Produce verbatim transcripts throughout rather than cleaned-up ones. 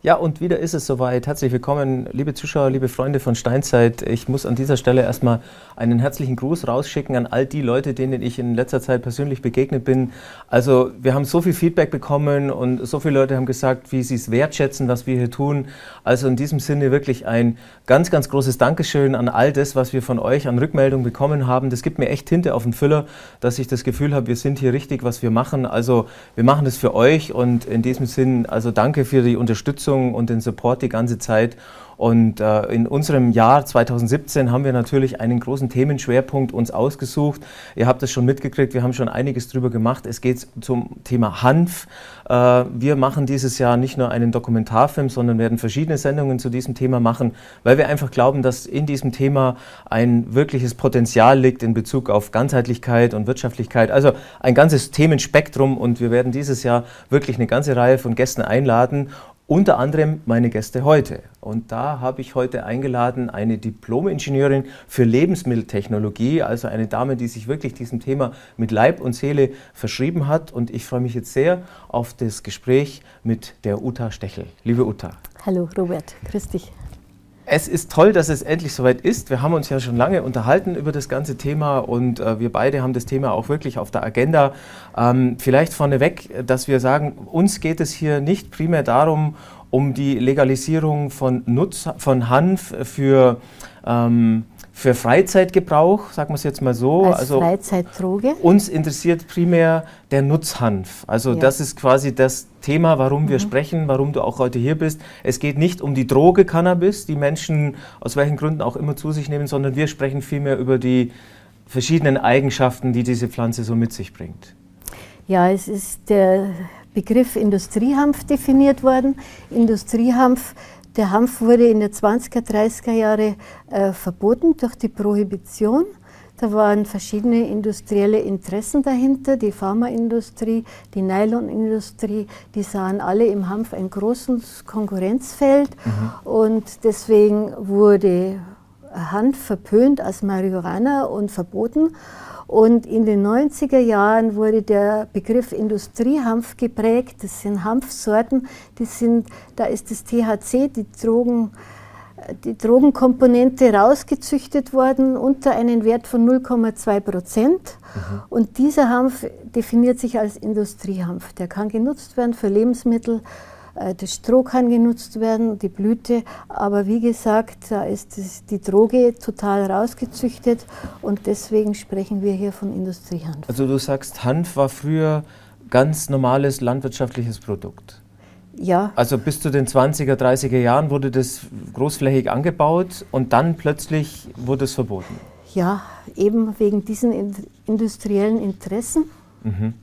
Ja, und wieder ist es soweit. Herzlich willkommen, liebe Zuschauer, liebe Freunde von Steinzeit. Ich muss an dieser Stelle erstmal einen herzlichen Gruß rausschicken an all die Leute, denen ich in letzter Zeit persönlich begegnet bin. Also wir haben so viel Feedback bekommen und so viele Leute haben gesagt, wie sie es wertschätzen, was wir hier tun. Also in diesem Sinne wirklich ein ganz, ganz großes Dankeschön an all das, was wir von euch an Rückmeldung bekommen haben. Das gibt mir echt Tinte auf den Füller, dass ich das Gefühl habe, wir sind hier richtig, was wir machen. Also wir machen das für euch und in diesem Sinn, also danke für die Unterstützung und den Support die ganze Zeit. Und äh, in unserem Jahr zweitausendsiebzehn haben wir natürlich einen großen Themenschwerpunkt uns ausgesucht. Ihr habt es schon mitgekriegt, wir haben schon einiges drüber gemacht. Es geht zum Thema Hanf. Äh, wir machen dieses Jahr nicht nur einen Dokumentarfilm, sondern werden verschiedene Sendungen zu diesem Thema machen, weil wir einfach glauben, dass in diesem Thema ein wirkliches Potenzial liegt in Bezug auf Ganzheitlichkeit und Wirtschaftlichkeit. Also ein ganzes Themenspektrum, und wir werden dieses Jahr wirklich eine ganze Reihe von Gästen einladen. Unter anderem meine Gäste heute. Und da habe ich heute eingeladen eine Diplom-Ingenieurin für Lebensmitteltechnologie, also eine Dame, die sich wirklich diesem Thema mit Leib und Seele verschrieben hat. Und ich freue mich jetzt sehr auf das Gespräch mit der Uta Stechel. Liebe Uta. Hallo Robert, grüß dich. Es ist toll, dass es endlich soweit ist. Wir haben uns ja schon lange unterhalten über das ganze Thema und äh, wir beide haben das Thema auch wirklich auf der Agenda. Ähm, vielleicht vorneweg, dass wir sagen, uns geht es hier nicht primär darum, um die Legalisierung von, Nutz, von Hanf für, ähm, für Freizeitgebrauch, sagen wir es jetzt mal so. Als also Freizeitdroge? Uns interessiert primär der Nutzhanf. Also ja. Das ist quasi das Thema, warum wir mhm. sprechen, warum du auch heute hier bist. Es geht nicht um die Droge Cannabis, die Menschen aus welchen Gründen auch immer zu sich nehmen, sondern wir sprechen vielmehr über die verschiedenen Eigenschaften, die diese Pflanze so mit sich bringt. Ja, es ist der Begriff Industriehanf definiert worden. Industriehanf, der Hanf wurde in den zwanziger, dreißiger Jahre äh, verboten durch die Prohibition. Da waren verschiedene industrielle Interessen dahinter, die Pharmaindustrie, die Nylonindustrie, die sahen alle im Hanf ein großes Konkurrenzfeld mhm. und deswegen wurde Hanf verpönt als Marihuana und verboten. Und in den neunziger Jahren wurde der Begriff Industriehanf geprägt. Das sind Hanfsorten, die sind, da ist das T H C, die Drogen, die Drogenkomponente rausgezüchtet worden unter einen Wert von null Komma zwei Prozent. Mhm. Und dieser Hanf definiert sich als Industriehanf. Der kann genutzt werden für Lebensmittel, das Stroh kann genutzt werden, die Blüte. Aber wie gesagt, da ist die Droge total rausgezüchtet und deswegen sprechen wir hier von Industriehanf. Also du sagst, Hanf war früher ganz normales landwirtschaftliches Produkt? Ja. Also bis zu den zwanziger, dreißiger Jahren wurde das großflächig angebaut und dann plötzlich wurde es verboten? Ja, eben wegen diesen industriellen Interessen. Mhm.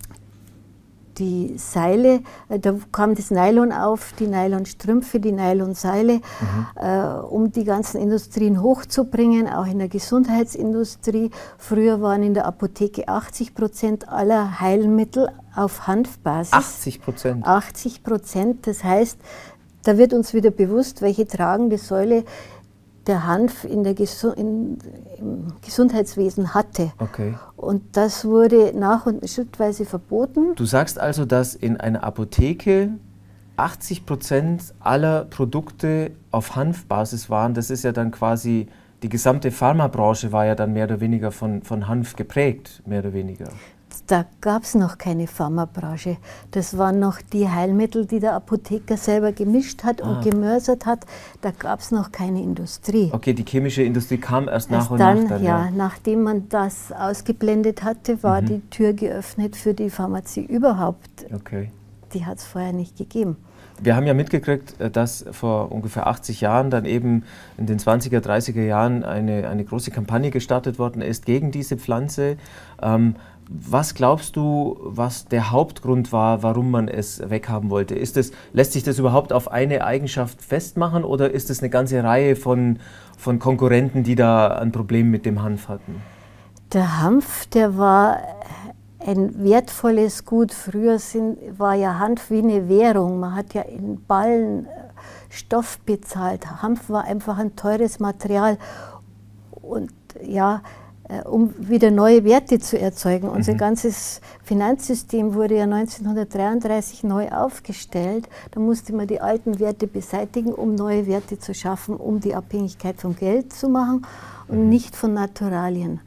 Die Seile, da kam das Nylon auf, die Nylonstrümpfe, die Nylonseile, mhm. äh, um die ganzen Industrien hochzubringen, auch in der Gesundheitsindustrie. Früher waren in der Apotheke achtzig Prozent aller Heilmittel auf Hanfbasis. achtzig Prozent? achtzig Prozent, das heißt, da wird uns wieder bewusst, welche tragende Säule der Hanf in der Gesu in, im Gesundheitswesen hatte. Okay. Und das wurde nach und schrittweise verboten. Du sagst also, dass in einer Apotheke achtzig Prozent aller Produkte auf Hanfbasis waren. Das ist ja dann quasi, die gesamte Pharmabranche war ja dann mehr oder weniger von, von Hanf geprägt, mehr oder weniger. Da gab es noch keine Pharmabranche. Das waren noch die Heilmittel, die der Apotheker selber gemischt hat und ah. gemörsert hat. Da gab es noch keine Industrie. Okay, die chemische Industrie kam erst, erst nach und dann, nach. Dann, ja, ja, nachdem man das ausgeblendet hatte, war mhm. die Tür geöffnet für die Pharmazie überhaupt. Okay. Die hat es vorher nicht gegeben. Wir haben ja mitgekriegt, dass vor ungefähr achtzig Jahren dann eben in den zwanziger, dreißiger Jahren eine, eine große Kampagne gestartet worden ist gegen diese Pflanze. Ähm, Was glaubst du, was der Hauptgrund war, warum man es weghaben wollte? Ist es, lässt sich das überhaupt auf eine Eigenschaft festmachen oder ist es eine ganze Reihe von, von Konkurrenten, die da ein Problem mit dem Hanf hatten? Der Hanf, der war ein wertvolles Gut. Früher sind, war ja Hanf wie eine Währung. Man hat ja in Ballen Stoff bezahlt. Hanf war einfach ein teures Material. Und ja, um wieder neue Werte zu erzeugen. Mhm. Unser ganzes Finanzsystem wurde ja neunzehnhundertdreiunddreißig neu aufgestellt. Da musste man die alten Werte beseitigen, um neue Werte zu schaffen, um die Abhängigkeit vom Geld zu machen und mhm. nicht von Naturalien.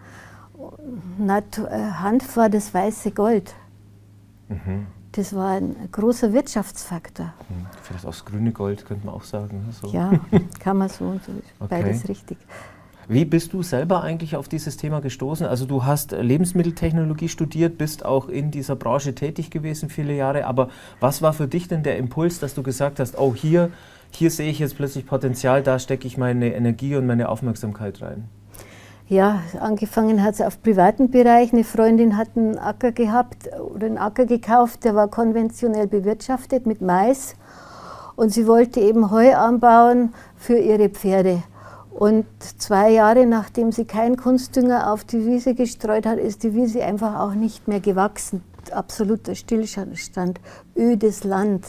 Natu- Hanf war das weiße Gold. Mhm. Das war ein großer Wirtschaftsfaktor. Vielleicht auch das grüne Gold, könnte man auch sagen. So. Ja, kann man so und so. Okay. Beides richtig. Wie bist du selber eigentlich auf dieses Thema gestoßen? Also du hast Lebensmitteltechnologie studiert, bist auch in dieser Branche tätig gewesen viele Jahre, aber was war für dich denn der Impuls, dass du gesagt hast, oh hier, hier sehe ich jetzt plötzlich Potenzial, da stecke ich meine Energie und meine Aufmerksamkeit rein? Ja, angefangen hat es auf privaten Bereich. Eine Freundin hat einen Acker gehabt oder einen Acker gekauft, der war konventionell bewirtschaftet mit Mais und sie wollte eben Heu anbauen für ihre Pferde. Und zwei Jahre nachdem sie keinen Kunstdünger auf die Wiese gestreut hat, ist die Wiese einfach auch nicht mehr gewachsen. Absoluter Stillstand, ödes Land.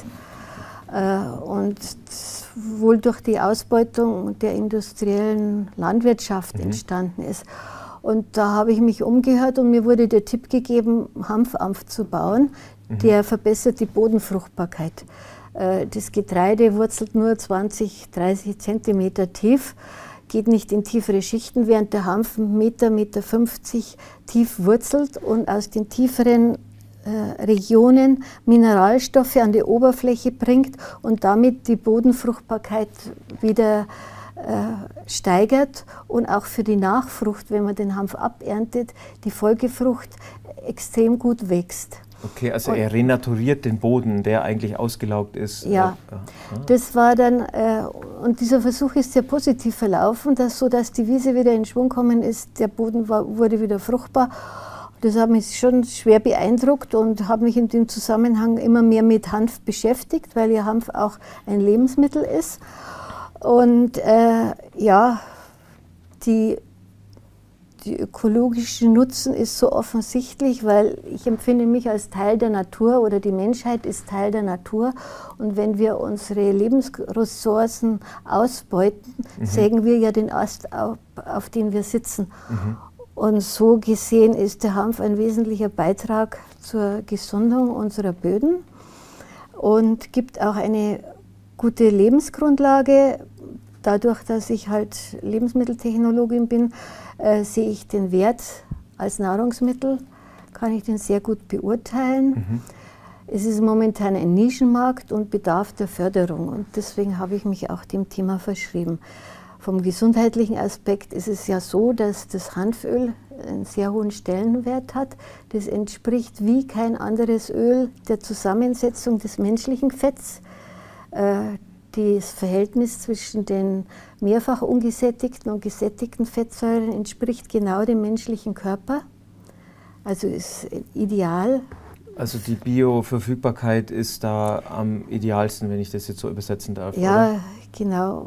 Und wohl durch die Ausbeutung der industriellen Landwirtschaft mhm. entstanden ist. Und da habe ich mich umgehört und mir wurde der Tipp gegeben, Hanfampf zu bauen. Mhm. Der verbessert die Bodenfruchtbarkeit. Das Getreide wurzelt nur zwanzig, dreißig Zentimeter tief, geht nicht in tiefere Schichten, während der Hanf Meter, Meter fünfzig tief wurzelt und aus den tieferen äh, Regionen Mineralstoffe an die Oberfläche bringt und damit die Bodenfruchtbarkeit wieder äh, steigert und auch für die Nachfrucht, wenn man den Hanf aberntet, die Folgefrucht extrem gut wächst. Okay, also und er renaturiert den Boden, der eigentlich ausgelaugt ist. Ja, äh, ah. das war dann, äh, und dieser Versuch ist sehr positiv verlaufen, dass, so dass die Wiese wieder in Schwung gekommen ist, der Boden war, wurde wieder fruchtbar. Das hat mich schon schwer beeindruckt und habe mich in dem Zusammenhang immer mehr mit Hanf beschäftigt, weil ja Hanf auch ein Lebensmittel ist. Und äh, ja, die Die ökologische Nutzen ist so offensichtlich, weil ich empfinde mich als Teil der Natur oder die Menschheit ist Teil der Natur. Und wenn wir unsere Lebensressourcen ausbeuten, mhm. sägen wir ja den Ast auf, auf den wir sitzen. Mhm. Und so gesehen ist der Hanf ein wesentlicher Beitrag zur Gesundung unserer Böden und gibt auch eine gute Lebensgrundlage. Dadurch, dass ich halt Lebensmitteltechnologin bin, äh, sehe ich den Wert als Nahrungsmittel, kann ich den sehr gut beurteilen. Mhm. Es ist momentan ein Nischenmarkt und bedarf der Förderung und deswegen habe ich mich auch dem Thema verschrieben. Vom gesundheitlichen Aspekt ist es ja so, dass das Hanföl einen sehr hohen Stellenwert hat. Das entspricht wie kein anderes Öl der Zusammensetzung des menschlichen Fetts. Äh, Das Verhältnis zwischen den mehrfach ungesättigten und gesättigten Fettsäuren entspricht genau dem menschlichen Körper. Also ist ideal. Also die Bioverfügbarkeit ist da am idealsten, wenn ich das jetzt so übersetzen darf. Ja, oder? Genau.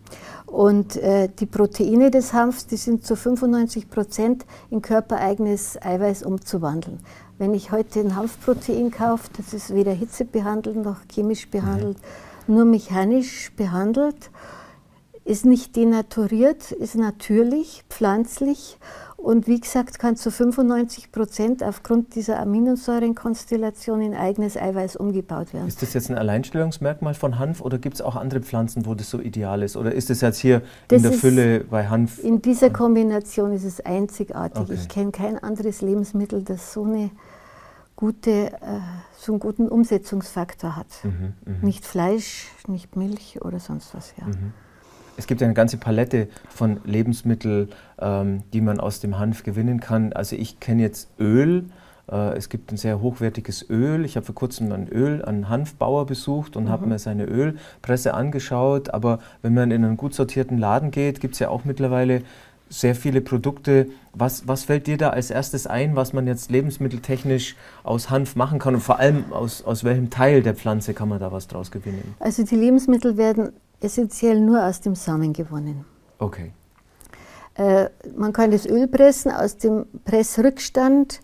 Und äh, die Proteine des Hanfs, die sind zu fünfundneunzig Prozent in körpereigenes Eiweiß umzuwandeln. Wenn ich heute ein Hanfprotein kaufe, das ist weder hitzebehandelt noch chemisch behandelt, mhm. nur mechanisch behandelt, ist nicht denaturiert, ist natürlich, pflanzlich und wie gesagt kann zu fünfundneunzig Prozent aufgrund dieser Aminosäurenkonstellation in eigenes Eiweiß umgebaut werden. Ist das jetzt ein Alleinstellungsmerkmal von Hanf oder gibt es auch andere Pflanzen, wo das so ideal ist? Oder ist das jetzt hier das in der Fülle bei Hanf? In dieser Kombination ist es einzigartig. Okay. Ich kenne kein anderes Lebensmittel, das so eine gute, äh, so einen guten Umsetzungsfaktor hat. Mhm, mh. Nicht Fleisch, nicht Milch oder sonst was. Ja. Mhm. Es gibt eine ganze Palette von Lebensmitteln, ähm, die man aus dem Hanf gewinnen kann. Also ich kenne jetzt Öl. Äh, es gibt ein sehr hochwertiges Öl. Ich habe vor kurzem ein Öl, einen Hanfbauer besucht und mhm. habe mir seine Ölpresse angeschaut. Aber wenn man in einen gut sortierten Laden geht, gibt es ja auch mittlerweile sehr viele Produkte. Was, was fällt dir da als erstes ein, was man jetzt lebensmitteltechnisch aus Hanf machen kann? Und vor allem aus, aus welchem Teil der Pflanze kann man da was draus gewinnen? Also die Lebensmittel werden essentiell nur aus dem Samen gewonnen. Okay. Äh, man kann das Öl pressen aus dem Pressrückstand,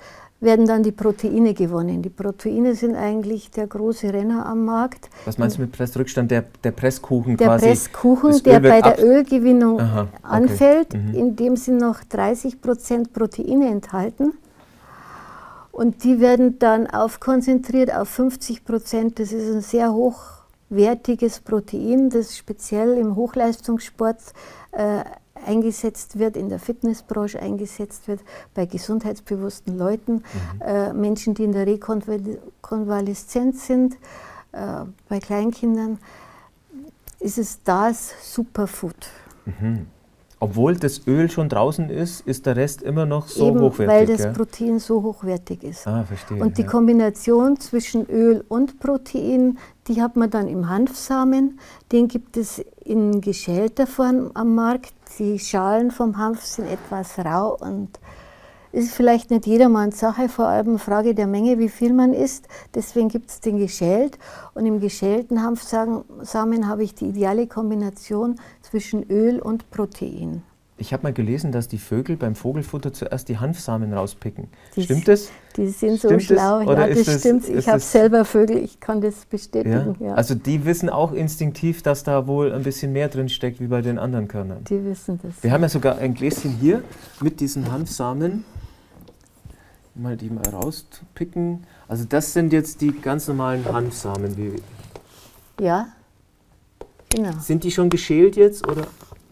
werden dann die Proteine gewonnen. Die Proteine sind eigentlich der große Renner am Markt. Was meinst du mit Pressrückstand? Der, der Presskuchen der quasi? Der Presskuchen, der bei der Ölgewinnung Aha, okay. anfällt, mhm. in dem sind noch dreißig Prozent Proteine enthalten. Und die werden dann aufkonzentriert auf fünfzig Prozent. Das ist ein sehr hochwertiges Protein, das speziell im Hochleistungssport äh, eingesetzt wird, in der Fitnessbranche eingesetzt wird, bei gesundheitsbewussten Leuten, mhm. äh, Menschen, die in der Rekonvaleszenz sind, äh, bei Kleinkindern, ist es das Superfood. Mhm. Obwohl das Öl schon draußen ist, ist der Rest immer noch so Eben, hochwertig. Weil das ja? Protein so hochwertig ist. Ah, verstehe. Und die ja. Kombination zwischen Öl und Protein, die hat man dann im Hanfsamen. Den gibt es in geschälter Form am Markt. Die Schalen vom Hanf sind etwas rau und ist vielleicht nicht jedermanns Sache, vor allem eine Frage der Menge, wie viel man isst. Deswegen gibt es den geschält. Und im geschälten Hanfsamen habe ich die ideale Kombination zwischen Öl und Protein. Ich habe mal gelesen, dass die Vögel beim Vogelfutter zuerst die Hanfsamen rauspicken. Die, stimmt das? Die sind so stimmt schlau. Das? Ja, das, das stimmt. Ich habe selber Vögel, ich kann das bestätigen. Ja? Ja. Also die wissen auch instinktiv, dass da wohl ein bisschen mehr drin steckt wie bei den anderen Körnern. Die wissen das. Wir haben ja sogar ein Gläschen hier mit diesen Hanfsamen. Mal die mal rauspicken. Also das sind jetzt die ganz normalen Hanfsamen. Wie ja, genau. Sind die schon geschält jetzt, oder?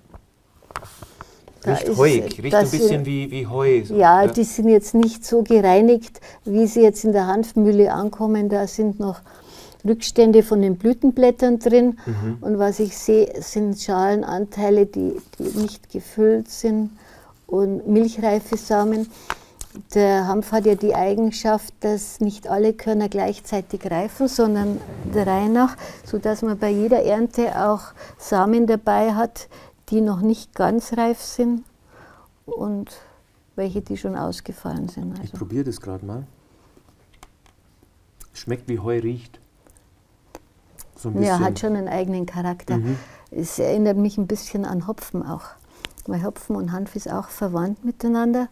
Da Riecht ist, heuig, riecht ein bisschen sind, wie, wie Heu. So, ja, ja, die sind jetzt nicht so gereinigt, wie sie jetzt in der Hanfmühle ankommen. Da sind noch Rückstände von den Blütenblättern drin. Mhm. Und was ich sehe, sind Schalenanteile, die, die nicht gefüllt sind und milchreife Samen. Der Hanf hat ja die Eigenschaft, dass nicht alle Körner gleichzeitig reifen, sondern der Reihe nach, sodass man bei jeder Ernte auch Samen dabei hat, die noch nicht ganz reif sind und welche, die schon ausgefallen sind. Also ich probiere das gerade mal. Schmeckt wie Heu riecht. So ein bisschen. Ja, hat schon einen eigenen Charakter. Mhm. Es erinnert mich ein bisschen an Hopfen auch. Weil Hopfen und Hanf ist auch verwandt miteinander.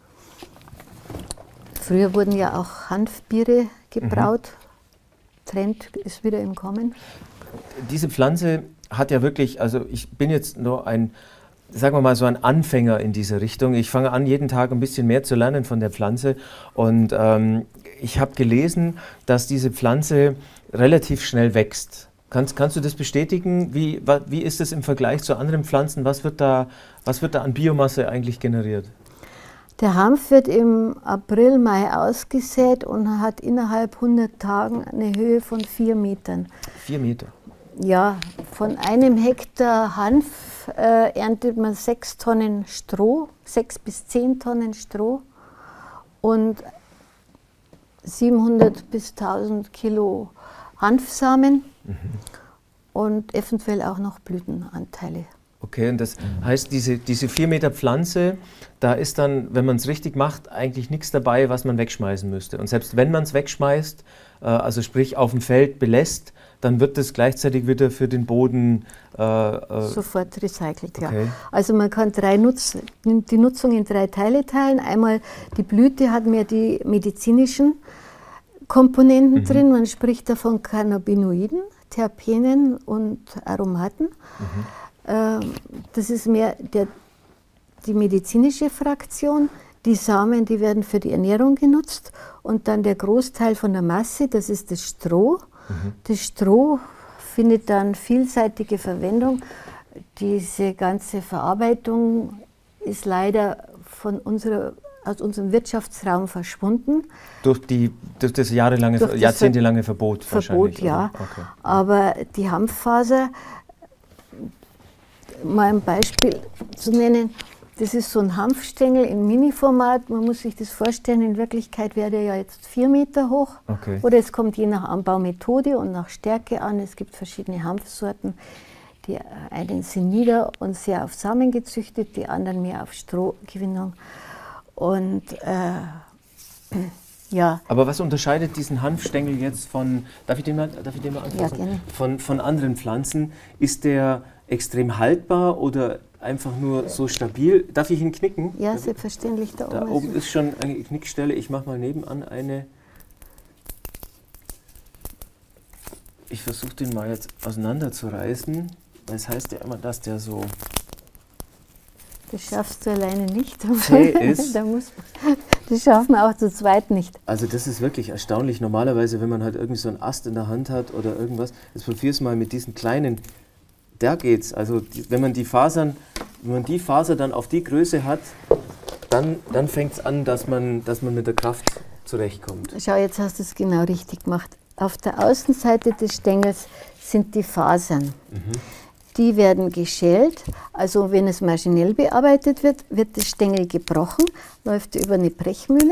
Früher wurden ja auch Hanfbiere gebraut. Mhm. Trend ist wieder im Kommen. Diese Pflanze hat ja wirklich, also ich bin jetzt nur ein, sagen wir mal, so ein Anfänger in diese Richtung. Ich fange an, jeden Tag ein bisschen mehr zu lernen von der Pflanze. Und ähm, ich habe gelesen, dass diese Pflanze relativ schnell wächst. Kannst, kannst du das bestätigen? Wie, wie ist es im Vergleich zu anderen Pflanzen? Was wird da, was wird da an Biomasse eigentlich generiert? Der Hanf wird im April, Mai ausgesät und hat innerhalb hundert Tagen eine Höhe von vier Metern. Vier Meter? Ja, von einem Hektar Hanf äh, erntet man sechs Tonnen Stroh, sechs bis zehn Tonnen Stroh und siebenhundert bis tausend Kilo Hanfsamen mhm. und eventuell auch noch Blütenanteile. Okay, und das heißt, diese, diese vier Meter Pflanze, da ist dann, wenn man es richtig macht, eigentlich nichts dabei, was man wegschmeißen müsste. Und selbst wenn man es wegschmeißt, äh, also sprich auf dem Feld belässt, dann wird das gleichzeitig wieder für den Boden äh, äh sofort recycelt, okay. ja. Also man kann drei Nutz, die Nutzung in drei Teile teilen. Einmal die Blüte hat mehr die medizinischen Komponenten mhm. drin. Man spricht da von Cannabinoiden, Terpenen und Aromaten. Mhm. Das ist mehr der, die medizinische Fraktion. Die Samen, die werden für die Ernährung genutzt. Und dann der Großteil von der Masse, das ist das Stroh. Mhm. Das Stroh findet dann vielseitige Verwendung. Diese ganze Verarbeitung ist leider von unserer, aus unserem Wirtschaftsraum verschwunden. Durch, die, durch das jahrelange, durch das jahrzehntelange Verbot, Verbot wahrscheinlich? Ja. Okay. Aber die Hanffaser, mal ein Beispiel zu nennen, das ist so ein Hanfstängel im Mini-Format. Man muss sich das vorstellen, in Wirklichkeit wäre der ja jetzt vier Meter hoch. Okay. Oder es kommt je nach Anbaumethode und nach Stärke an. Es gibt verschiedene Hanfsorten. Die einen sind nieder und sehr auf Samen gezüchtet, die anderen mehr auf Strohgewinnung. Und äh, ja. Aber was unterscheidet diesen Hanfstängel jetzt von, darf ich den mal, darf ich den mal anfassen? Ja, gerne. Von, von anderen Pflanzen? Ist der extrem haltbar oder einfach nur so stabil. Darf ich ihn knicken? Ja, selbstverständlich. Da, da oben ist schon eine Knickstelle. Ich mache mal nebenan eine. Ich versuche den mal jetzt auseinanderzureißen. Das heißt ja immer, dass der so... Das schaffst du alleine nicht. zäh ist. Da muss man, das schaffen wir auch zu zweit nicht. Also das ist wirklich erstaunlich. Normalerweise, wenn man halt irgendwie so einen Ast in der Hand hat oder irgendwas, jetzt probier es mal mit diesen kleinen, da geht's. Also die, wenn man die Fasern, wenn man die Faser dann auf die Größe hat, dann, dann fängt es an, dass man, dass man mit der Kraft zurechtkommt. Schau, jetzt hast du es genau richtig gemacht. Auf der Außenseite des Stängels sind die Fasern. Mhm. Die werden geschält, also wenn es maschinell bearbeitet wird, wird der Stängel gebrochen, läuft über eine Brechmühle,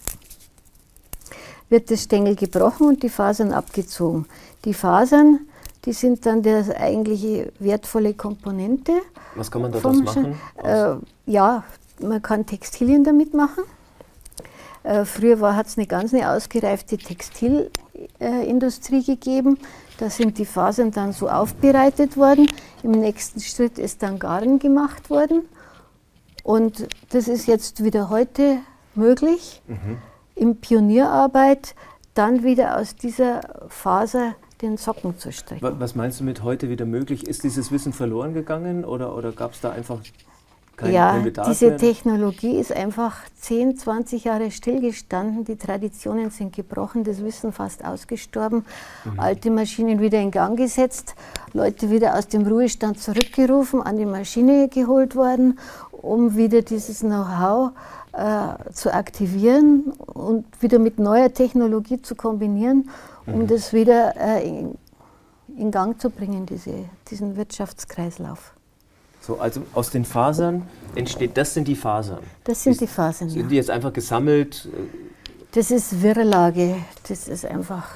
wird der Stängel gebrochen und die Fasern abgezogen. Die Fasern, die sind dann der eigentliche wertvolle Komponente. Was kann man daraus machen? Äh, ja, man kann Textilien damit machen. Äh, früher hat es eine ganz eine ausgereifte Textilindustrie äh, gegeben. Da sind die Fasern dann so aufbereitet worden. Im nächsten Schritt ist dann Garn gemacht worden. Und das ist jetzt wieder heute möglich, mhm. in Pionierarbeit dann wieder aus dieser Faser den Socken zu stricken. Was meinst du mit heute wieder möglich? Ist dieses Wissen verloren gegangen oder, oder gab es da einfach keinen ja, kein Bedarf diese mehr? Technologie ist einfach zehn, zwanzig Jahre stillgestanden. Die Traditionen sind gebrochen, das Wissen fast ausgestorben. Mhm. Alte Maschinen wieder in Gang gesetzt, Leute wieder aus dem Ruhestand zurückgerufen, an die Maschine geholt worden, um wieder dieses Know-how äh, zu aktivieren und wieder mit neuer Technologie zu kombinieren, um mhm. das wieder äh, in, in Gang zu bringen, diese, diesen Wirtschaftskreislauf. So, also aus den Fasern entsteht, das sind die Fasern? Das sind ist, die Fasern, Sind ja. die jetzt einfach gesammelt? Das ist Wirrlage, das ist einfach...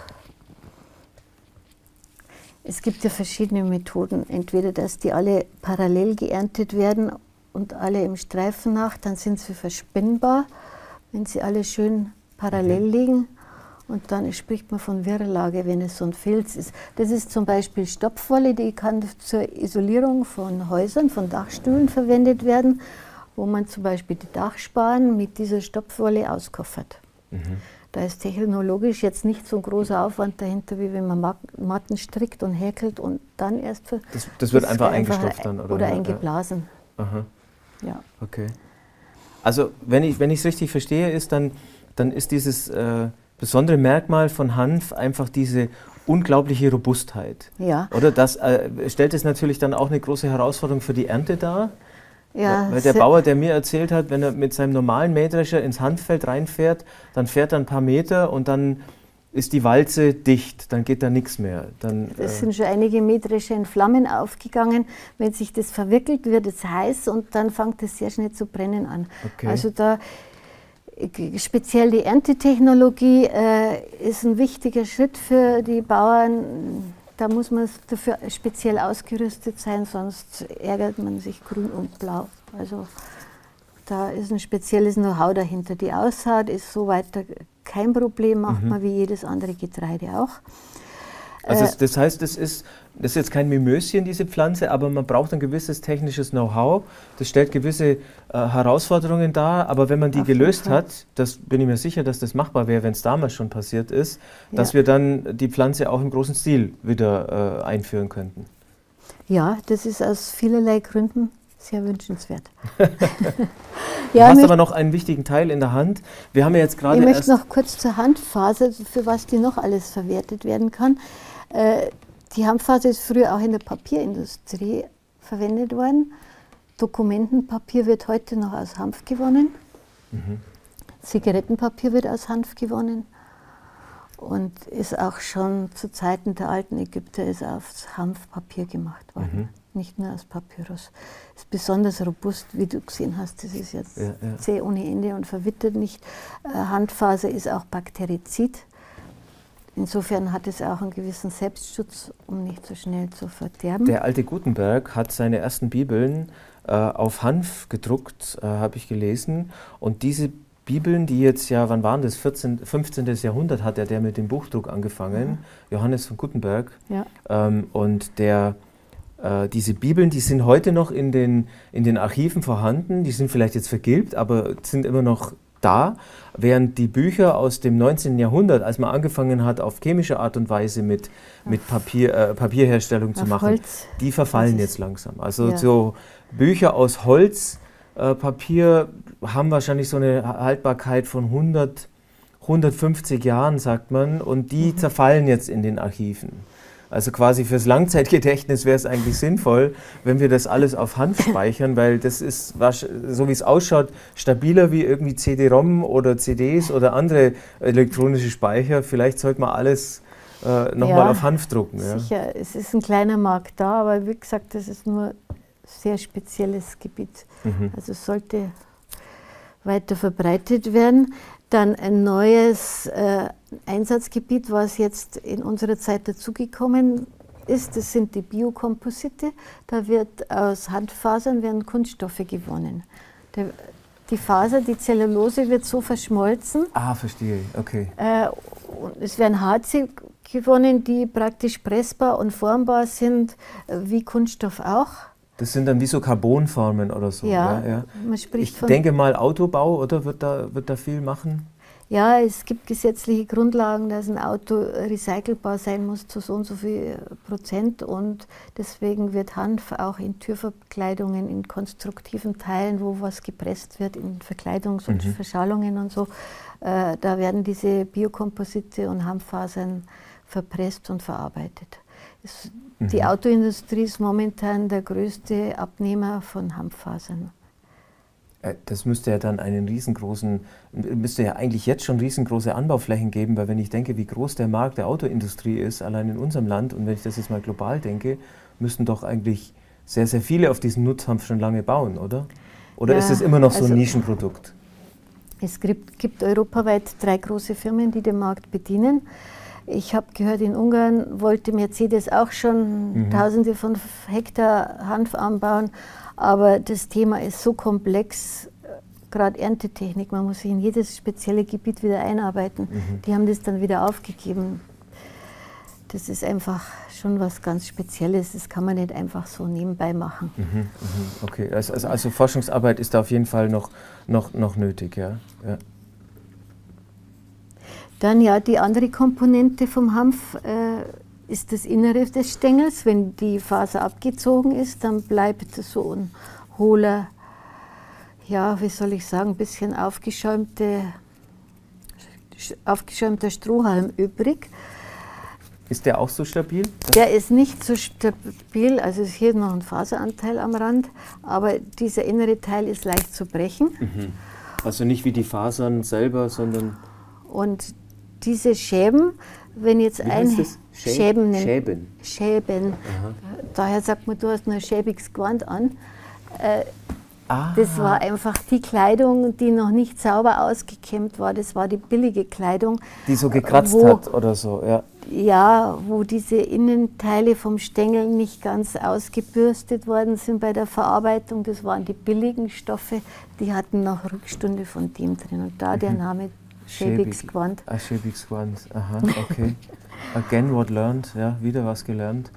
Es gibt ja verschiedene Methoden, entweder dass die alle parallel geerntet werden und alle im Streifen nach, dann sind sie verspinnbar, wenn sie alle schön parallel mhm. liegen. Und dann spricht man von Wirrlage, wenn es so ein Filz ist. Das ist zum Beispiel Stopfwolle, die kann zur Isolierung von Häusern, von Dachstühlen verwendet werden, wo man zum Beispiel die Dachsparren mit dieser Stopfwolle auskoffert. Mhm. Da ist technologisch jetzt nicht so ein großer Aufwand dahinter, wie wenn man Matten strickt und häkelt und dann erst... Für, das, das wird das einfach eingestopft dann? Oder, oder eingeblasen. Aha. Ja. Okay. Also wenn ich wenn ich es richtig verstehe, ist dann, dann ist dieses... Äh, besondere Merkmal von Hanf einfach diese unglaubliche Robustheit. Ja. Oder das äh, stellt es natürlich dann auch eine große Herausforderung für die Ernte dar. Ja, weil der Bauer, der mir erzählt hat, wenn er mit seinem normalen Mähdrescher ins Hanffeld reinfährt, dann fährt er ein paar Meter und dann ist die Walze dicht, dann geht da nichts mehr. Dann, es äh, sind schon einige Mähdrescher in Flammen aufgegangen. Wenn sich das verwickelt, wird es heiß und dann fängt es sehr schnell zu brennen an. Okay. Also da speziell die Erntetechnologie äh, ist ein wichtiger Schritt für die Bauern. Da muss man dafür speziell ausgerüstet sein, sonst ärgert man sich grün und blau. Also da ist ein spezielles Know-how dahinter. Die Aussaat ist so weiter kein Problem, macht mhm. man wie jedes andere Getreide auch. Also das, das heißt, das ist, das ist jetzt kein Mimöschen, diese Pflanze, aber man braucht ein gewisses technisches Know-how. Das stellt gewisse äh, Herausforderungen dar, aber wenn man die gelöst hat, das bin ich mir sicher, dass das machbar wäre, wenn es damals schon passiert ist, ja. dass wir dann die Pflanze auch im großen Stil wieder äh, einführen könnten. Ja, das ist aus vielerlei Gründen sehr wünschenswert. Du ja, hast aber noch einen wichtigen Teil in der Hand. Wir haben ja jetzt gerade Ich möchte noch kurz zur Hanffaser, für was die noch alles verwertet werden kann. Äh, die Hanffaser ist früher auch in der Papierindustrie verwendet worden. Dokumentenpapier wird heute noch aus Hanf gewonnen. Mhm. Zigarettenpapier wird aus Hanf gewonnen. Und ist auch schon zu Zeiten der alten Ägypter ist aus Hanfpapier gemacht worden. Mhm. Nicht nur aus Papyrus. Ist besonders robust, wie du gesehen hast. Das ist jetzt ja, ja. zäh ohne Ende und verwittert nicht. Äh, Hanffaser ist auch bakterizid. Insofern hat es auch einen gewissen Selbstschutz, um nicht so schnell zu verderben. Der alte Gutenberg hat seine ersten Bibeln äh, auf Hanf gedruckt, äh, habe ich gelesen. Und diese Bibeln, die jetzt ja, wann waren das? vierzehnten, fünfzehnten. Jahrhundert hat er der mit dem Buchdruck angefangen, ja. Johannes von Gutenberg. Ja. Ähm, und der äh, diese Bibeln, die sind heute noch in den, in den Archiven vorhanden, die sind vielleicht jetzt vergilbt, aber sind immer noch da, während die Bücher aus dem neunzehnten Jahrhundert, als man angefangen hat, auf chemische Art und Weise mit, mit Papier, äh, Papierherstellung zu machen, Holz. die verfallen jetzt langsam. Also ja. so Bücher aus Holz, äh, Papier haben wahrscheinlich so eine Haltbarkeit von hundert, hundertfünfzig Jahren, sagt man, und die mhm. zerfallen jetzt in den Archiven. Also quasi fürs Langzeitgedächtnis wäre es eigentlich sinnvoll, wenn wir das alles auf Hanf speichern, weil das ist, so wie es ausschaut, stabiler wie irgendwie C D-ROM oder C Ds oder andere elektronische Speicher. Vielleicht sollte man alles äh, nochmal ja, auf Hanf drucken. Ja. Sicher, es ist ein kleiner Markt da, aber wie gesagt, das ist nur ein sehr spezielles Gebiet. Mhm. Also es sollte weiter verbreitet werden. Dann ein neues äh, Einsatzgebiet, was jetzt in unserer Zeit dazugekommen ist, das sind die Biokomposite. Da wird aus Handfasern werden Kunststoffe gewonnen. Der, die Faser, die Zellulose wird so verschmolzen. Ah, verstehe, okay. Äh, und es werden Harze gewonnen, die praktisch pressbar und formbar sind, äh, wie Kunststoff auch. Das sind dann wie so Carbonformen oder so. Ja, ja, ja. Man spricht ich von denke mal Autobau, oder? Wird da, wird da viel machen? Ja, es gibt gesetzliche Grundlagen, dass ein Auto recycelbar sein muss zu so und so viel Prozent, und deswegen wird Hanf auch in Türverkleidungen, in konstruktiven Teilen, wo was gepresst wird, in Verkleidungs- und mhm. Verschallungen und so, äh, da werden diese Biokomposite und Hanffasern verpresst und verarbeitet. Es, mhm. Die Autoindustrie ist momentan der größte Abnehmer von Hanffasern. Das müsste ja dann einen riesengroßen, müsste ja eigentlich jetzt schon riesengroße Anbauflächen geben, weil wenn ich denke, wie groß der Markt der Autoindustrie ist, allein in unserem Land, und wenn ich das jetzt mal global denke, müssten doch eigentlich sehr, sehr viele auf diesen Nutzhanf schon lange bauen, oder? Oder ja, ist es immer noch so ein also Nischenprodukt? Es gibt, gibt europaweit drei große Firmen, die den Markt bedienen. Ich habe gehört, in Ungarn wollte Mercedes auch schon mhm. Tausende von Hektar Hanf anbauen, aber das Thema ist so komplex, gerade Erntetechnik, man muss sich in jedes spezielle Gebiet wieder einarbeiten. Mhm. Die haben das dann wieder aufgegeben. Das ist einfach schon was ganz Spezielles, das kann man nicht einfach so nebenbei machen. Mhm, okay, also, also, also Forschungsarbeit ist da auf jeden Fall noch, noch, noch nötig, ja. ja. Dann ja, die andere Komponente vom Hanf äh, ist das Innere des Stängels. Wenn die Faser abgezogen ist, dann bleibt so ein hohler, ja, wie soll ich sagen, ein bisschen aufgeschäumte, aufgeschäumter Strohhalm übrig. Ist der auch so stabil? Der ist nicht so stabil, also ist hier noch ein Faseranteil am Rand, aber dieser innere Teil ist leicht zu brechen. Mhm. Also nicht wie die Fasern selber, sondern... Und diese Schäben, wenn jetzt Wie ein heißt das? Schäb Schäben, Schäben. Schäben. Daher sagt man, du hast nur ein schäbiges Gewand an. Äh, ah. Das war einfach die Kleidung, die noch nicht sauber ausgekämmt war. Das war die billige Kleidung. Die so gekratzt wo, hat oder so, ja. Ja, wo diese Innenteile vom Stängel nicht ganz ausgebürstet worden sind bei der Verarbeitung. Das waren die billigen Stoffe, die hatten noch Rückstunde von dem drin. Und da mhm. der Name schäbiges Gewand. Ah, schäbiges Gewand, aha, okay. Again what learned, ja, wieder was gelernt.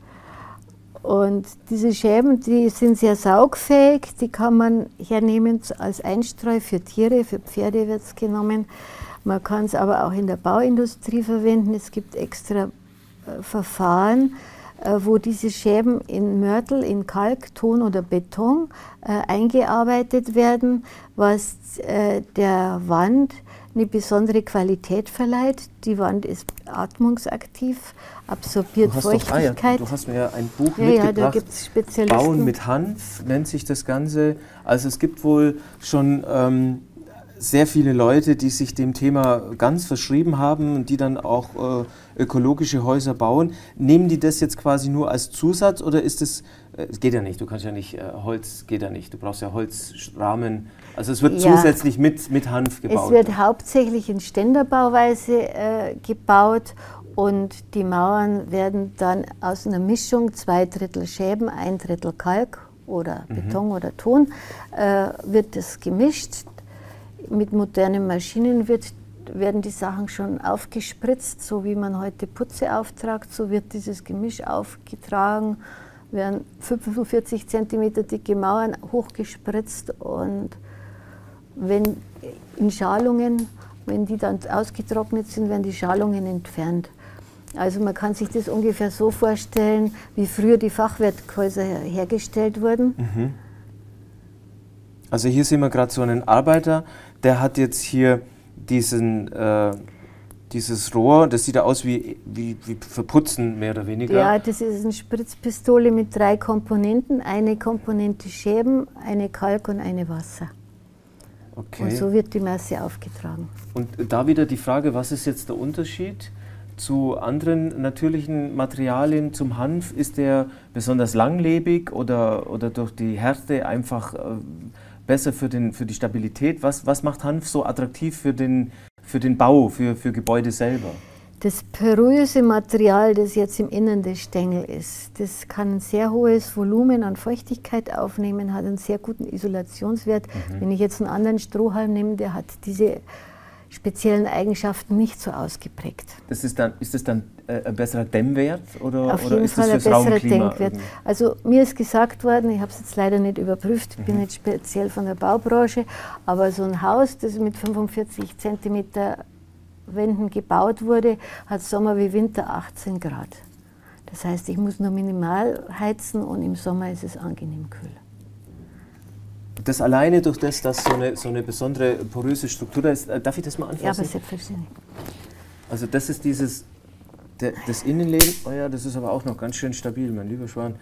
Und diese Schäben, die sind sehr saugfähig, die kann man hernehmen als Einstreu für Tiere, für Pferde wird es genommen. Man kann es aber auch in der Bauindustrie verwenden. Es gibt extra äh, Verfahren, äh, wo diese Schäben in Mörtel, in Kalk, Ton oder Beton äh, eingearbeitet werden, was äh, der Wand eine besondere Qualität verleiht. Die Wand ist atmungsaktiv, absorbiert Feuchtigkeit. Doch, ah, ja, du hast mir ja ein Buch ja, mitgebracht, ja, da gibt's Spezialisten. Bauen mit Hanf nennt sich das Ganze. Also es gibt wohl schon ähm, sehr viele Leute, die sich dem Thema ganz verschrieben haben und die dann auch äh, ökologische Häuser bauen. Nehmen die das jetzt quasi nur als Zusatz oder ist es, äh, es geht ja nicht, du kannst ja nicht, äh, Holz geht ja nicht, du brauchst ja Holzrahmen. Also es wird ja zusätzlich mit, mit Hanf gebaut. Es wird hauptsächlich in Ständerbauweise äh, gebaut und die Mauern werden dann aus einer Mischung, zwei Drittel Schäben, ein Drittel Kalk oder Beton mhm. oder Ton, äh, wird das gemischt. Mit modernen Maschinen wird, werden die Sachen schon aufgespritzt, so wie man heute Putze auftragt, so wird dieses Gemisch aufgetragen, werden fünfundvierzig Zentimeter dicke Mauern hochgespritzt und wenn in Schalungen, wenn die dann ausgetrocknet sind, werden die Schalungen entfernt. Also man kann sich das ungefähr so vorstellen, wie früher die Fachwerkhäuser hergestellt wurden. Mhm. Also hier sehen wir gerade so einen Arbeiter, der hat jetzt hier diesen, äh, dieses Rohr, das sieht ja aus wie, wie, wie verputzen, mehr oder weniger. Ja, das ist eine Spritzpistole mit drei Komponenten. Eine Komponente Schäben, eine Kalk und eine Wasser. Okay. Und so wird die Masse aufgetragen. Und da wieder die Frage, was ist jetzt der Unterschied zu anderen natürlichen Materialien, zum Hanf? Ist der besonders langlebig oder, oder durch die Härte einfach äh, besser für, den, für die Stabilität? Was, was macht Hanf so attraktiv für den, für den Bau, für, für Gebäude selber? Das poröse Material, das jetzt im Innern des Stängel ist, das kann ein sehr hohes Volumen an Feuchtigkeit aufnehmen, hat einen sehr guten Isolationswert. Mhm. Wenn ich jetzt einen anderen Strohhalm nehme, der hat diese speziellen Eigenschaften nicht so ausgeprägt. Das ist, dann, ist das dann äh, ein besserer Dämmwert oder, Auf oder jeden ist Fall das ein fürs besserer Raumklima? Denkwert. Also mir ist gesagt worden, ich habe es jetzt leider nicht überprüft, ich bin nicht speziell von der Baubranche, aber so ein Haus, das mit fünfundvierzig Zentimeter Wänden gebaut wurde, hat Sommer wie Winter achtzehn Grad. Das heißt, ich muss nur minimal heizen und im Sommer ist es angenehm kühl. Das alleine durch das, dass so eine, so eine besondere poröse Struktur da ist, darf ich das mal anfassen? Ja, aber selbstverständlich. Also das ist dieses, der, das Innenleben, oh ja, das ist aber auch noch ganz schön stabil, mein lieber Schwan.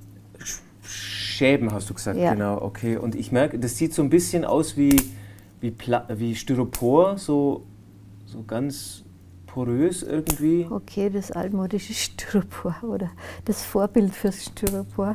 Schäben hast du gesagt, ja. Genau, okay. Und ich merke, das sieht so ein bisschen aus wie, wie, Pla wie Styropor, so, so ganz porös irgendwie. Okay, das altmodische Styropor oder das Vorbild fürs Styropor.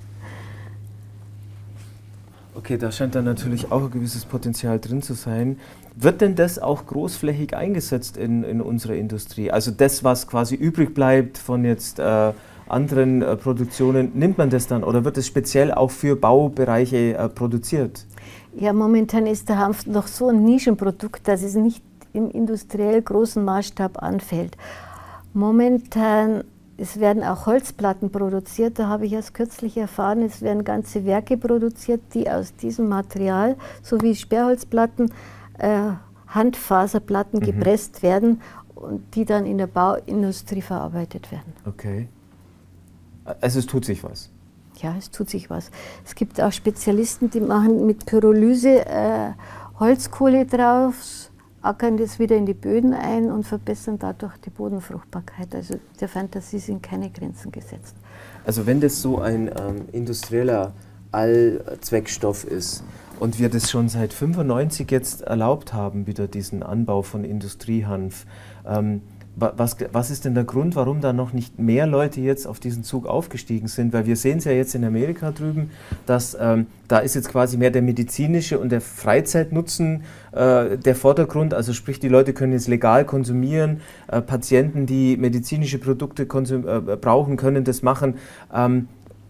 Okay, da scheint dann natürlich auch ein gewisses Potenzial drin zu sein. Wird denn das auch großflächig eingesetzt in, in unserer Industrie? Also das, was quasi übrig bleibt von jetzt äh, anderen äh, Produktionen, nimmt man das dann oder wird es speziell auch für Baubereiche äh, produziert? Ja, momentan ist der Hanf noch so ein Nischenprodukt, dass es nicht im industriell großen Maßstab anfällt. Momentan Es werden auch Holzplatten produziert, da habe ich erst kürzlich erfahren, es werden ganze Werke produziert, die aus diesem Material, so wie Sperrholzplatten, äh, Handfaserplatten mhm. gepresst werden und die dann in der Bauindustrie verarbeitet werden. Okay. Also es tut sich was? Ja, es tut sich was. Es gibt auch Spezialisten, die machen mit Pyrolyse äh, Holzkohle drauf, ackern das wieder in die Böden ein und verbessern dadurch die Bodenfruchtbarkeit. Also der Fantasie sind keine Grenzen gesetzt. Also wenn das so ein ähm, industrieller Allzweckstoff ist und wir das schon seit fünfundneunzig jetzt erlaubt haben, wieder diesen Anbau von Industriehanf, ähm, was, was ist denn der Grund, warum da noch nicht mehr Leute jetzt auf diesen Zug aufgestiegen sind? Weil wir sehen es ja jetzt in Amerika drüben, dass ähm, da ist jetzt quasi mehr der medizinische und der Freizeitnutzen äh, der Vordergrund. Also sprich, die Leute können jetzt legal konsumieren, äh, Patienten, die medizinische Produkte konsum äh, brauchen, können das machen. Ähm,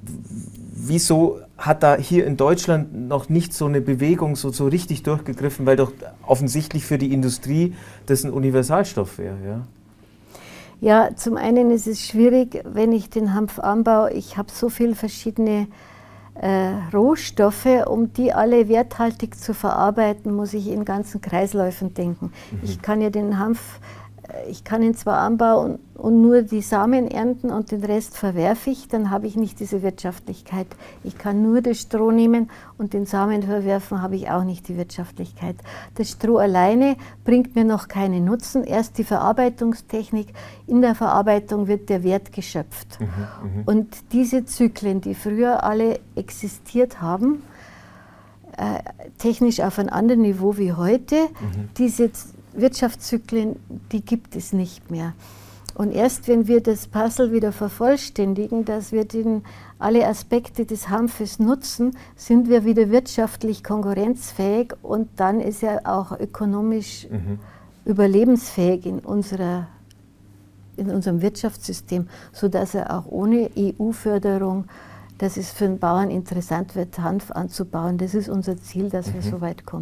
wieso hat da hier in Deutschland noch nicht so eine Bewegung so, so richtig durchgegriffen? Weil doch offensichtlich für die Industrie das ein Universalstoff wäre, ja? Ja, zum einen ist es schwierig, wenn ich den Hanf anbaue. Ich habe so viele verschiedene äh, Rohstoffe, um die alle werthaltig zu verarbeiten, muss ich in ganzen Kreisläufen denken. Mhm. Ich kann ja den Hanf, äh, ich kann ihn zwar anbauen und, und nur die Samen ernten und den Rest verwerfe ich, dann habe ich nicht diese Wirtschaftlichkeit. Ich kann nur das Stroh nehmen und den Samen verwerfen, habe ich auch nicht die Wirtschaftlichkeit. Das Stroh alleine bringt mir noch keinen Nutzen. Erst die Verarbeitungstechnik. In der Verarbeitung wird der Wert geschöpft. Mhm, mh. Und diese Zyklen, die früher alle existiert haben, äh, technisch auf einem anderen Niveau wie heute, mhm. diese Wirtschaftszyklen, die gibt es nicht mehr. Und erst wenn wir das Puzzle wieder vervollständigen, dass wir den, alle Aspekte des Hanfes nutzen, sind wir wieder wirtschaftlich konkurrenzfähig und dann ist er auch ökonomisch mhm. überlebensfähig in, unserer, in unserem Wirtschaftssystem, sodass er auch ohne E U-Förderung, dass es für den Bauern interessant wird, Hanf anzubauen. Das ist unser Ziel, dass mhm. wir so weit kommen.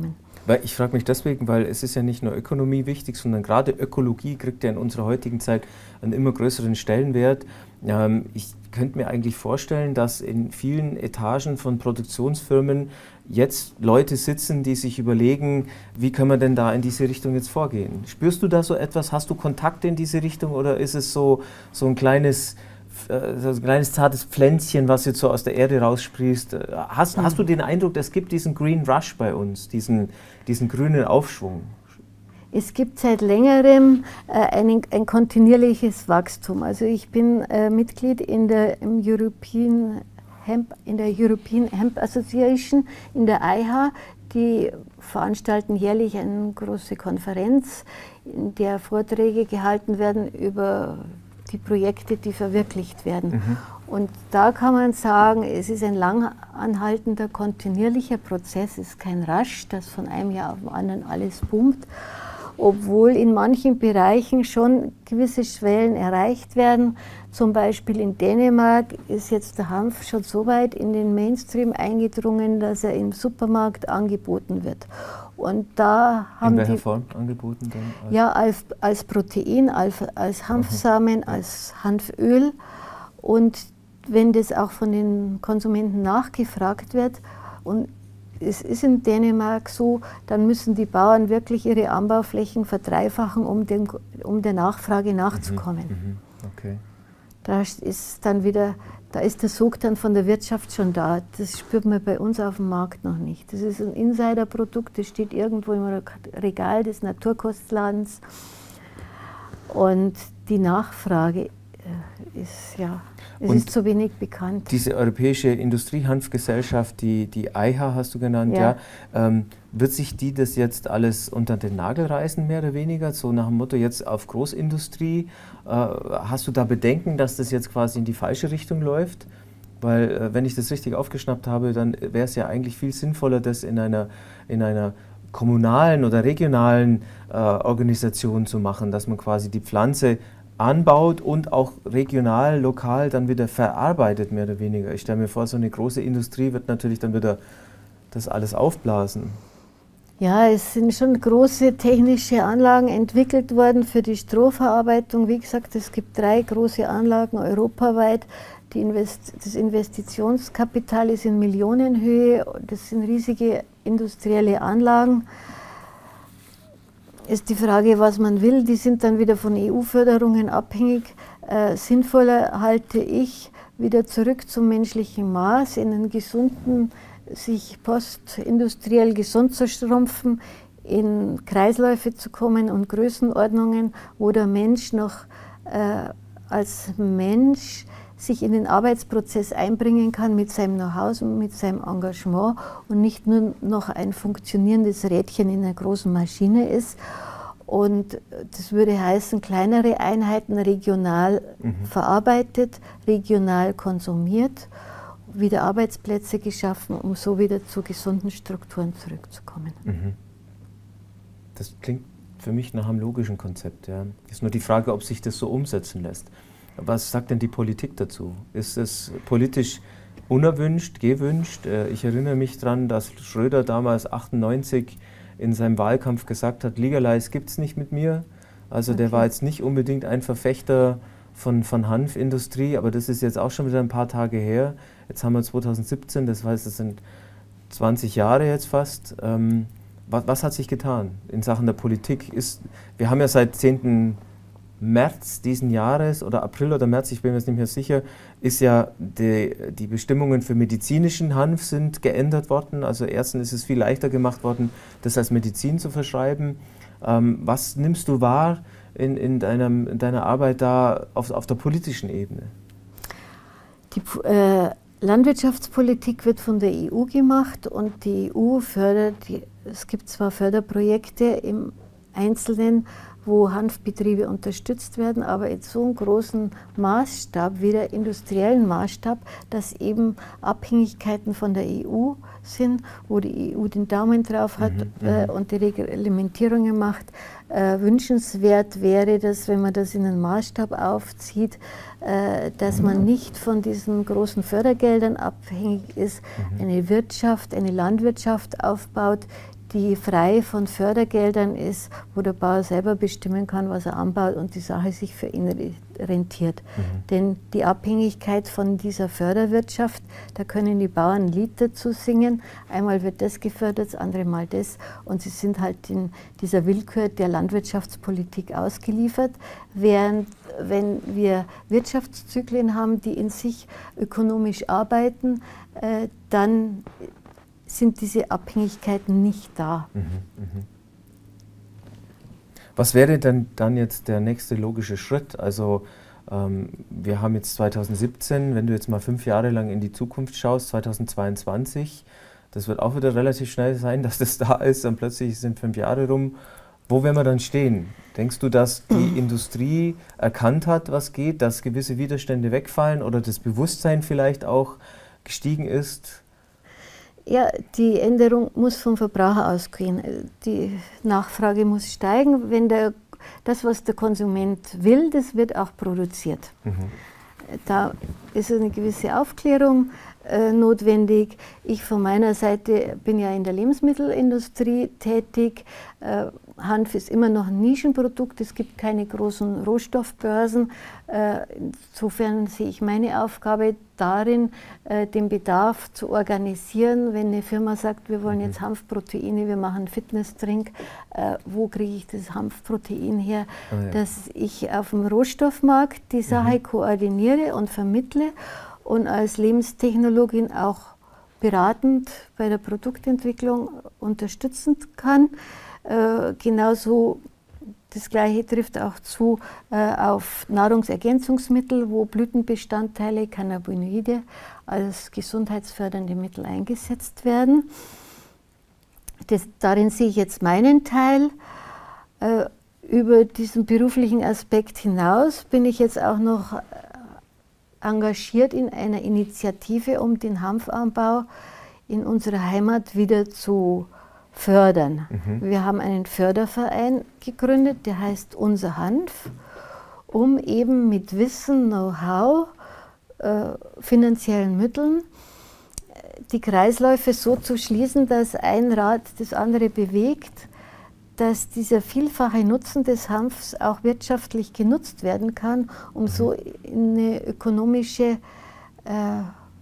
Weil ich frage mich deswegen, weil es ist ja nicht nur Ökonomie wichtig, sondern gerade Ökologie kriegt ja in unserer heutigen Zeit einen immer größeren Stellenwert. Ähm, ich könnte mir eigentlich vorstellen, dass in vielen Etagen von Produktionsfirmen jetzt Leute sitzen, die sich überlegen, wie können wir denn da in diese Richtung jetzt vorgehen? Spürst du da so etwas? Hast du Kontakte in diese Richtung oder ist es so, so ein kleines... so ein kleines zartes Pflänzchen, was jetzt so aus der Erde raussprießt. Hast, mhm. hast du den Eindruck, es gibt diesen Green Rush bei uns, diesen, diesen grünen Aufschwung? Es gibt seit längerem äh, ein, ein kontinuierliches Wachstum. Also ich bin äh, Mitglied in der, im European Hemp, in der European Hemp Association, in der I H A. Die veranstalten jährlich eine große Konferenz, in der Vorträge gehalten werden über die Projekte, die verwirklicht werden. Mhm. Und da kann man sagen, es ist ein lang anhaltender, kontinuierlicher Prozess, es ist kein Rasch, das von einem Jahr auf den anderen alles boomt, obwohl in manchen Bereichen schon gewisse Schwellen erreicht werden. Zum Beispiel in Dänemark ist jetzt der Hanf schon so weit in den Mainstream eingedrungen, dass er im Supermarkt angeboten wird. Und da haben in welcher die, Form angeboten dann? Als ja, als, als Protein, als, als Hanfsamen, Aha. als Hanföl. Und wenn das auch von den Konsumenten nachgefragt wird, und es ist in Dänemark so, dann müssen die Bauern wirklich ihre Anbauflächen verdreifachen, um, den, um der Nachfrage nachzukommen. Mhm, mhm, okay. Da ist dann wieder, da ist der Sog dann von der Wirtschaft schon da. Das spürt man bei uns auf dem Markt noch nicht. Das ist ein Insiderprodukt, das steht irgendwo im Regal des Naturkostladens. Und die Nachfrage ist, ja, es Und ist zu wenig bekannt. Diese Europäische Industriehanfgesellschaft, die, die I H A hast du genannt, ja. ja ähm, wird sich die das jetzt alles unter den Nagel reißen, mehr oder weniger? So nach dem Motto jetzt auf Großindustrie. Äh, hast du da Bedenken, dass das jetzt quasi in die falsche Richtung läuft? Weil, äh, wenn ich das richtig aufgeschnappt habe, dann wäre es ja eigentlich viel sinnvoller, das in einer, in einer kommunalen oder regionalen äh, Organisation zu machen, dass man quasi die Pflanze anbaut und auch regional, lokal dann wieder verarbeitet, mehr oder weniger. Ich stelle mir vor, so eine große Industrie wird natürlich dann wieder das alles aufblasen. Ja, es sind schon große technische Anlagen entwickelt worden für die Strohverarbeitung. Wie gesagt, es gibt drei große Anlagen europaweit. Die Invest das Investitionskapital ist in Millionenhöhe. Das sind riesige industrielle Anlagen. Ist die Frage, was man will. Die sind dann wieder von E U-Förderungen abhängig. Äh, sinnvoller halte ich, wieder zurück zum menschlichen Maß, in einen gesunden, sich postindustriell gesund zu schrumpfen, in Kreisläufe zu kommen und Größenordnungen, wo der Mensch noch äh, als Mensch sich in den Arbeitsprozess einbringen kann mit seinem Know-how und mit seinem Engagement und nicht nur noch ein funktionierendes Rädchen in einer großen Maschine ist. Und das würde heißen, kleinere Einheiten regional mhm. verarbeitet, regional konsumiert, wieder Arbeitsplätze geschaffen, um so wieder zu gesunden Strukturen zurückzukommen. Mhm. Das klingt für mich nach einem logischen Konzept. Ja. Ist nur die Frage, ob sich das so umsetzen lässt. Was sagt denn die Politik dazu? Ist es politisch unerwünscht, gewünscht? Ich erinnere mich daran, dass Schröder damals achtundneunzig in seinem Wahlkampf gesagt hat, Legalize gibt es nicht mit mir. Also okay. Der war jetzt nicht unbedingt ein Verfechter von, von Hanfindustrie, aber das ist jetzt auch schon wieder ein paar Tage her. Jetzt haben wir zweitausendsiebzehn, das heißt, das sind zwanzig Jahre jetzt fast. Ähm, was, was hat sich getan in Sachen der Politik? Ist, wir haben ja seit zehnten März diesen Jahres oder April oder März, ich bin mir jetzt nicht mehr sicher, ist ja die, die Bestimmungen für medizinischen Hanf sind geändert worden. Also erstens ist es viel leichter gemacht worden, das als Medizin zu verschreiben. Ähm, was nimmst du wahr in, in, deinem, in deiner Arbeit da auf, auf der politischen Ebene? Die äh, Landwirtschaftspolitik wird von der E U gemacht und die E U fördert, die, es gibt zwar Förderprojekte im Einzelnen, wo Hanfbetriebe unterstützt werden, aber in so einem großen Maßstab, wieder industriellen Maßstab, dass eben Abhängigkeiten von der E U sind, wo die E U den Daumen drauf hat mhm, äh, und die Reglementierungen macht. Äh, wünschenswert wäre, dass, wenn man das in einen Maßstab aufzieht, äh, dass man nicht von diesen großen Fördergeldern abhängig ist, mhm. eine Wirtschaft, eine Landwirtschaft aufbaut, die frei von Fördergeldern ist, wo der Bauer selber bestimmen kann, was er anbaut und die Sache sich für ihn rentiert. Mhm. Denn die Abhängigkeit von dieser Förderwirtschaft, da können die Bauern ein Lied dazu singen, einmal wird das gefördert, das andere Mal das, und sie sind halt in dieser Willkür der Landwirtschaftspolitik ausgeliefert, während wenn wir Wirtschaftszyklen haben, die in sich ökonomisch arbeiten, äh, dann sind diese Abhängigkeiten nicht da. Mhm, mh. Was wäre denn dann jetzt der nächste logische Schritt? Also ähm, wir haben jetzt zweitausendsiebzehn, wenn du jetzt mal fünf Jahre lang in die Zukunft schaust, zweitausendzweiundzwanzig, das wird auch wieder relativ schnell sein, dass das da ist, und plötzlich sind fünf Jahre rum. Wo werden wir dann stehen? Denkst du, dass die Industrie erkannt hat, was geht, dass gewisse Widerstände wegfallen oder das Bewusstsein vielleicht auch gestiegen ist? Ja, die Änderung muss vom Verbraucher ausgehen. Die Nachfrage muss steigen. Wenn der, das, was der Konsument will, das wird auch produziert. Mhm. Da ist eine gewisse Aufklärung äh, notwendig. Ich von meiner Seite bin ja in der Lebensmittelindustrie tätig. Äh, Hanf ist immer noch ein Nischenprodukt, es gibt keine großen Rohstoffbörsen. Äh, insofern sehe ich meine Aufgabe darin, äh, den Bedarf zu organisieren. Wenn eine Firma sagt, wir wollen jetzt Hanfproteine, wir machen einen Fitnessdrink, äh, wo kriege ich das Hanfprotein her? Oh ja. Dass ich auf dem Rohstoffmarkt die Sache mhm. koordiniere und vermittle und als Lebenstechnologin auch beratend bei der Produktentwicklung unterstützen kann. Äh, genauso das Gleiche trifft auch zu äh, auf Nahrungsergänzungsmittel, wo Blütenbestandteile, Cannabinoide als gesundheitsfördernde Mittel eingesetzt werden. Das, darin sehe ich jetzt meinen Teil. Äh, über diesen beruflichen Aspekt hinaus bin ich jetzt auch noch engagiert in einer Initiative, um den Hanfanbau in unserer Heimat wieder zu fördern. Mhm. Wir haben einen Förderverein gegründet, der heißt Unser Hanf, um eben mit Wissen, Know-how, äh, finanziellen Mitteln die Kreisläufe so zu schließen, dass ein Rad das andere bewegt, dass dieser vielfache Nutzen des Hanfs auch wirtschaftlich genutzt werden kann, um mhm. so eine ökonomische äh,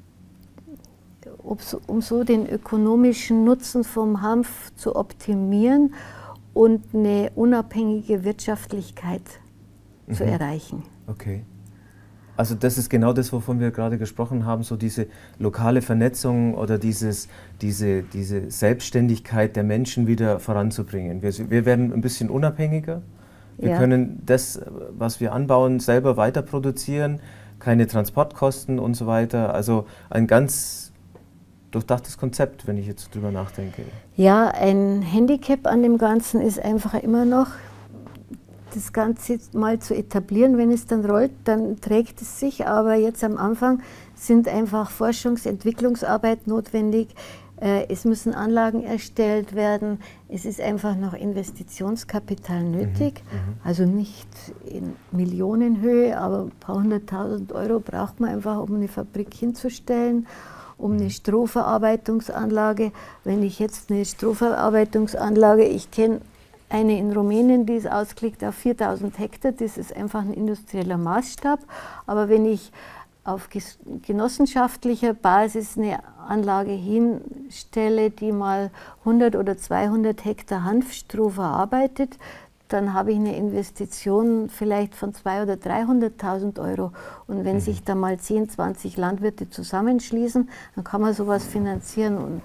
um so den ökonomischen Nutzen vom Hanf zu optimieren und eine unabhängige Wirtschaftlichkeit mhm. zu erreichen. Okay. Also das ist genau das, wovon wir gerade gesprochen haben, so diese lokale Vernetzung oder dieses, diese, diese Selbstständigkeit der Menschen wieder voranzubringen. Wir, wir werden ein bisschen unabhängiger. Wir ja. können das, was wir anbauen, selber weiter produzieren, keine Transportkosten und so weiter. Also ein ganz durchdachtes Konzept, wenn ich jetzt drüber nachdenke. Ja, ein Handicap an dem Ganzen ist einfach immer noch, das Ganze mal zu etablieren. Wenn es dann rollt, dann trägt es sich, aber jetzt am Anfang sind einfach Forschungs-, Entwicklungsarbeit notwendig. Es müssen Anlagen erstellt werden, es ist einfach noch Investitionskapital nötig, mhm, also nicht in Millionenhöhe, aber ein paar hunderttausend Euro braucht man einfach, um eine Fabrik hinzustellen. Um eine Strohverarbeitungsanlage. Wenn ich jetzt eine Strohverarbeitungsanlage, ich kenne eine in Rumänien, die ist ausgelegt auf viertausend Hektar, das ist einfach ein industrieller Maßstab. Aber wenn ich auf genossenschaftlicher Basis eine Anlage hinstelle, die mal hundert oder zweihundert Hektar Hanfstroh verarbeitet, dann habe ich eine Investition vielleicht von zweihunderttausend oder dreihunderttausend Euro. Und wenn mhm. sich da mal zehn, zwanzig Landwirte zusammenschließen, dann kann man sowas finanzieren und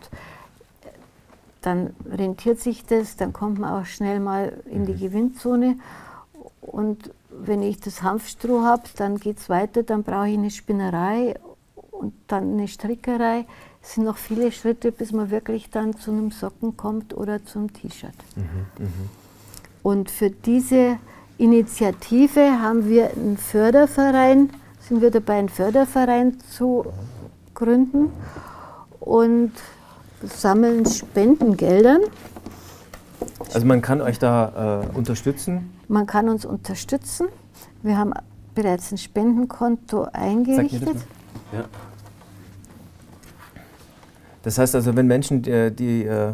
dann rentiert sich das, dann kommt man auch schnell mal in die Gewinnzone. Und wenn ich das Hanfstroh habe, dann geht es weiter, dann brauche ich eine Spinnerei und dann eine Strickerei. Es sind noch viele Schritte, bis man wirklich dann zu einem Socken kommt oder zum T-Shirt. Mhm, mh. Und für diese Initiative haben wir einen Förderverein, sind wir dabei, einen Förderverein zu gründen und sammeln Spendengeldern. Also man kann euch da äh, unterstützen? Man kann uns unterstützen. Wir haben bereits ein Spendenkonto eingerichtet. Sag mir das mal. Ja. Das heißt also, wenn Menschen, die, die äh,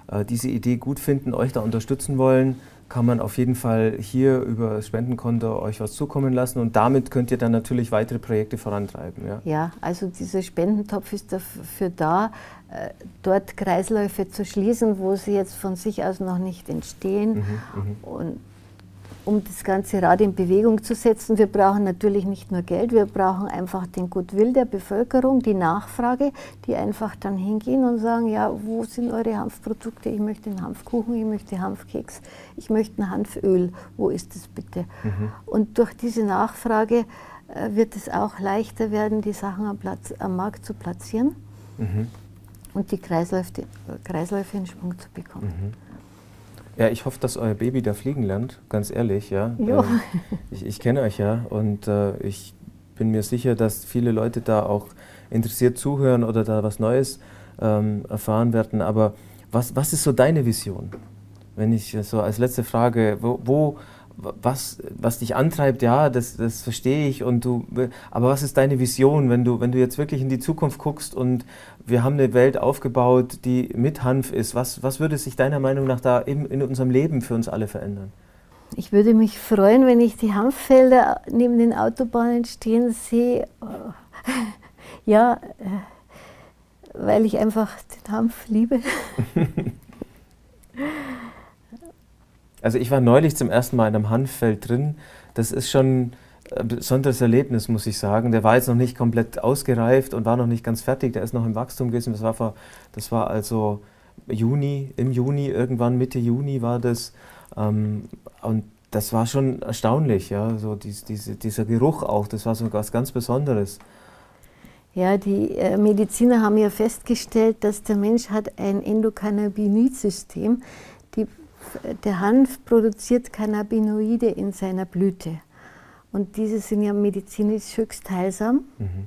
äh, diese Idee gut finden, euch da unterstützen wollen, kann man auf jeden Fall hier über das Spendenkonto euch was zukommen lassen und damit könnt ihr dann natürlich weitere Projekte vorantreiben. Ja, ja, also dieser Spendentopf ist dafür da, dort Kreisläufe zu schließen, wo sie jetzt von sich aus noch nicht entstehen. Mhm, und um das ganze Rad in Bewegung zu setzen. Wir brauchen natürlich nicht nur Geld, wir brauchen einfach den Goodwill der Bevölkerung, die Nachfrage, die einfach dann hingehen und sagen, ja, wo sind eure Hanfprodukte? Ich möchte einen Hanfkuchen, ich möchte Hanfkeks, ich möchte ein Hanföl, wo ist das bitte? Mhm. Und durch diese Nachfrage äh, wird es auch leichter werden, die Sachen am, Platz, am Markt zu platzieren mhm. und die Kreisläufe, Kreisläufe in Schwung zu bekommen. Mhm. Ja, ich hoffe, dass euer Baby da fliegen lernt, ganz ehrlich. Ja. Ja. Ähm, ich ich kenne euch ja und äh, ich bin mir sicher, dass viele Leute da auch interessiert zuhören oder da was Neues ähm, erfahren werden. Aber was, was ist so deine Vision? Wenn ich so als letzte Frage, wo, wo was, was dich antreibt, ja, das, das verstehe ich. Und du, aber was ist deine Vision, wenn du, wenn du jetzt wirklich in die Zukunft guckst und wir haben eine Welt aufgebaut, die mit Hanf ist. Was, was würde sich deiner Meinung nach da eben in unserem Leben für uns alle verändern? Ich würde mich freuen, wenn ich die Hanffelder neben den Autobahnen stehen sehe. Ja, weil ich einfach den Hanf liebe. Also ich war neulich zum ersten Mal in einem Hanffeld drin. Das ist schon ein besonderes Erlebnis, muss ich sagen. Der war jetzt noch nicht komplett ausgereift und war noch nicht ganz fertig. Der ist noch im Wachstum gewesen. Das war, vor, das war also Juni, im Juni, irgendwann Mitte Juni war das. Ähm, und das war schon erstaunlich, ja. So dies, diese, dieser Geruch auch, das war so was ganz Besonderes. Ja, die äh, Mediziner haben ja festgestellt, dass der Mensch hat ein Endokannabinoid-System. Die Der Hanf produziert Cannabinoide in seiner Blüte und diese sind ja medizinisch höchst heilsam. Mhm.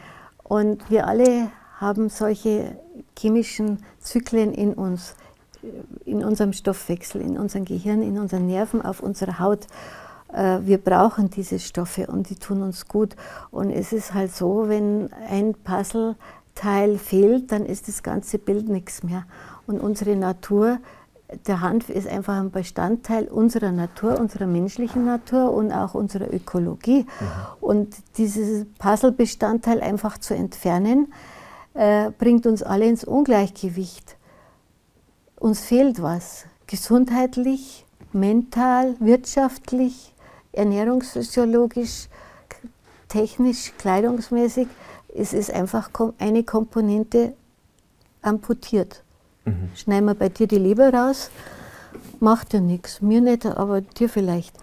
Und wir alle haben solche chemischen Zyklen in uns, in unserem Stoffwechsel, in unserem Gehirn, in unseren Nerven, auf unserer Haut. Wir brauchen diese Stoffe und die tun uns gut. Und es ist halt so, wenn ein Puzzleteil fehlt, dann ist das ganze Bild nichts mehr. Und unsere Natur, der Hanf ist einfach ein Bestandteil unserer Natur, unserer menschlichen Natur und auch unserer Ökologie. Mhm. Und dieses Puzzlebestandteil einfach zu entfernen, äh, bringt uns alle ins Ungleichgewicht. Uns fehlt was, gesundheitlich, mental, wirtschaftlich, ernährungsphysiologisch, technisch, kleidungsmäßig. Es ist einfach eine Komponente amputiert. Mhm. Schneiden wir bei dir die Leber raus, macht ja nichts, mir nicht, aber dir vielleicht.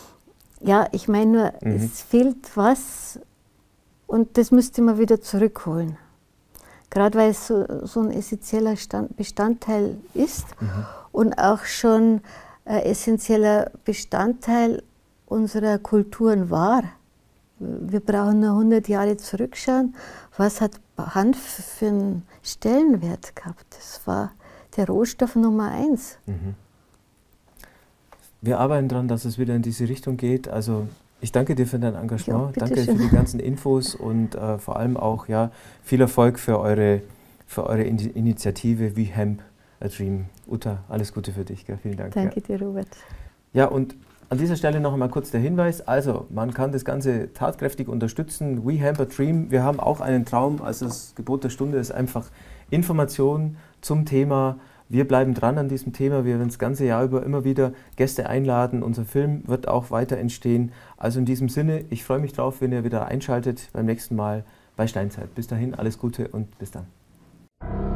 Ja, ich meine nur, mhm. es fehlt was und das müsste man wieder zurückholen. Gerade weil es so, so ein essentieller Bestandteil ist mhm. und auch schon ein essentieller Bestandteil unserer Kulturen war. Wir brauchen nur hundert Jahre zurückschauen. Was hat Hanf für einen Stellenwert gehabt? Das war der Rohstoff Nummer eins. Mhm. Wir arbeiten daran, dass es wieder in diese Richtung geht. Also ich danke dir für dein Engagement, ja, danke schön. Für die ganzen Infos und äh, vor allem auch ja, viel Erfolg für eure, für eure In Initiative We Hemp a Dream. Uta, alles Gute für dich. Gell? Vielen Dank. Danke ja. dir, Robert. Ja, und an dieser Stelle noch einmal kurz der Hinweis, also man kann das Ganze tatkräftig unterstützen. We Hemp a Dream, wir haben auch einen Traum, also das Gebot der Stunde ist einfach Information zum Thema. Wir bleiben dran an diesem Thema, wir werden das ganze Jahr über immer wieder Gäste einladen, unser Film wird auch weiter entstehen. Also in diesem Sinne, ich freue mich drauf, wenn ihr wieder einschaltet beim nächsten Mal bei Steinzeit. Bis dahin, alles Gute und bis dann.